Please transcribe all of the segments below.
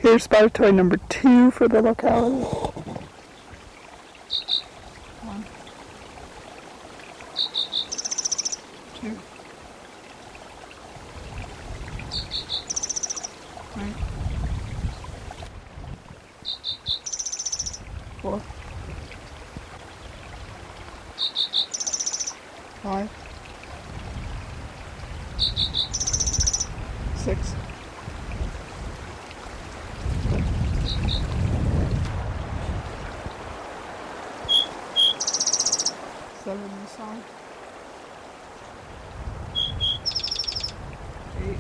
Here's spider toy number 2 for the locality. 1, 2, 3, 4, 5, 6, 7 this side, 8,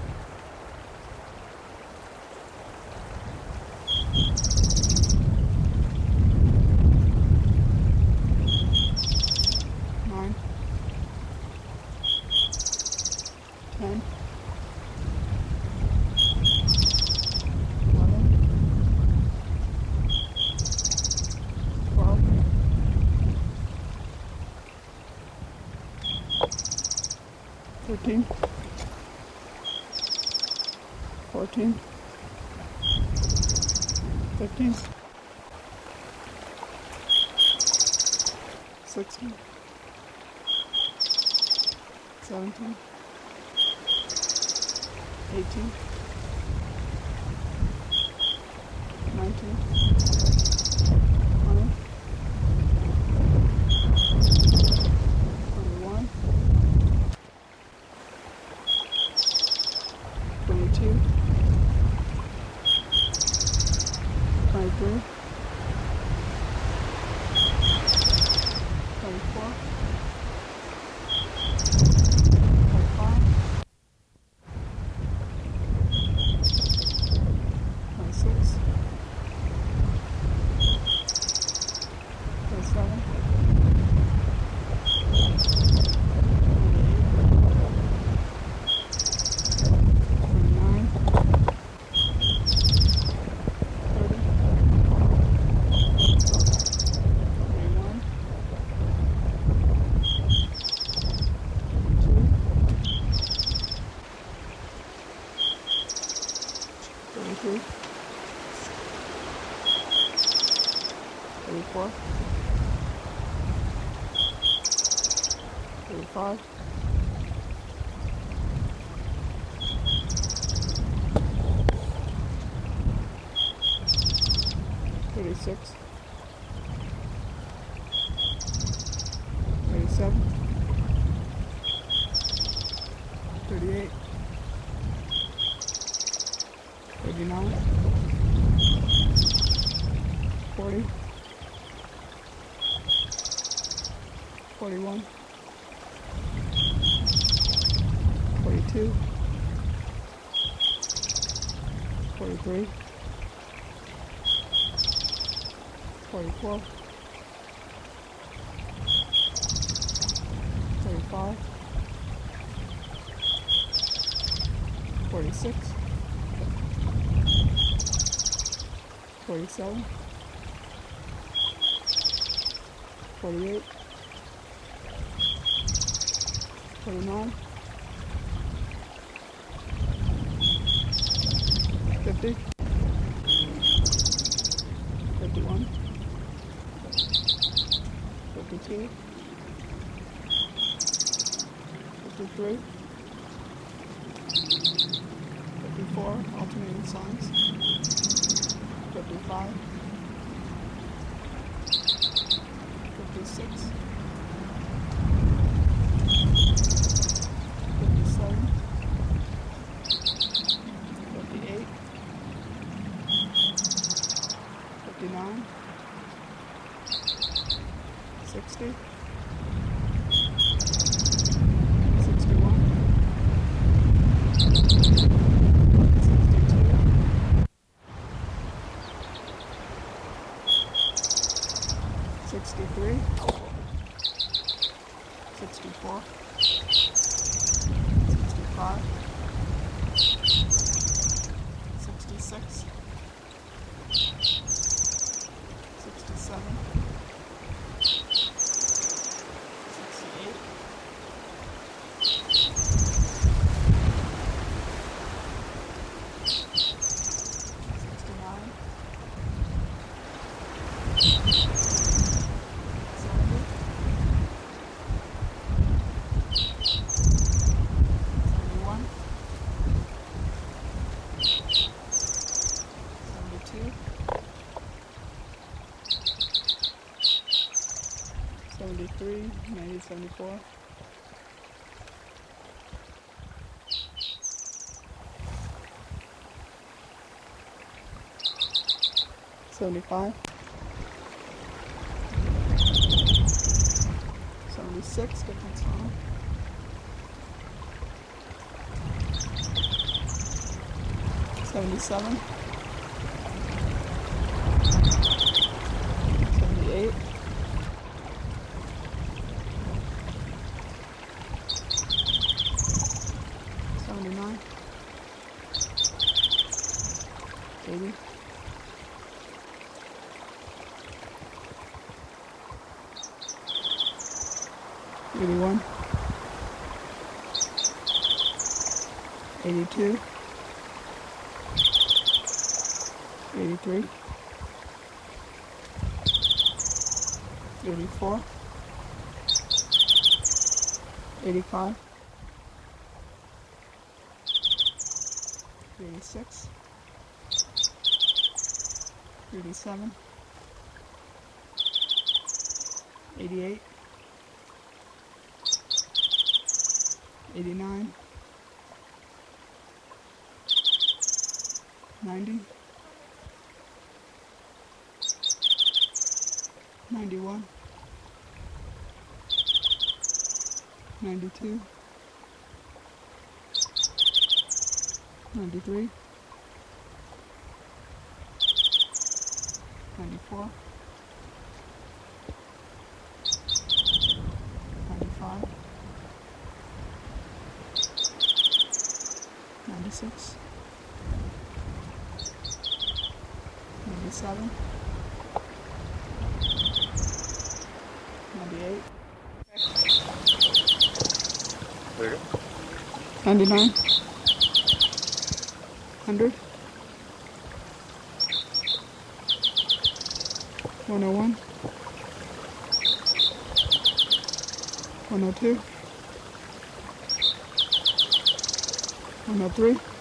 9, 10, 11, 12, 13, 14, 15, 16, 17, 18, 19, 20, 21, 22, 23, 24, 25, 26, 27, 29, 30, 31, 32, 33, 34, 35, 36, 37, 38, 39, 40, 41, 42, 43, 44, 45, 46, 47, 48, 49, 50, 51, 52, 53, 54, alternating signs, 55, 56, 57, 58, 59, 60, 61, 62, 63, 64, 65, 66, 67, 68, 69, 90, 74. 75. 76, different song. 77. 78. 79. 80. 81. 82. 83. 84. 85. 86. 87. 88. 89. 90. 91. 92. 93. 94. 95. 96. 97. 98. 99. 100. 101. 102. 103.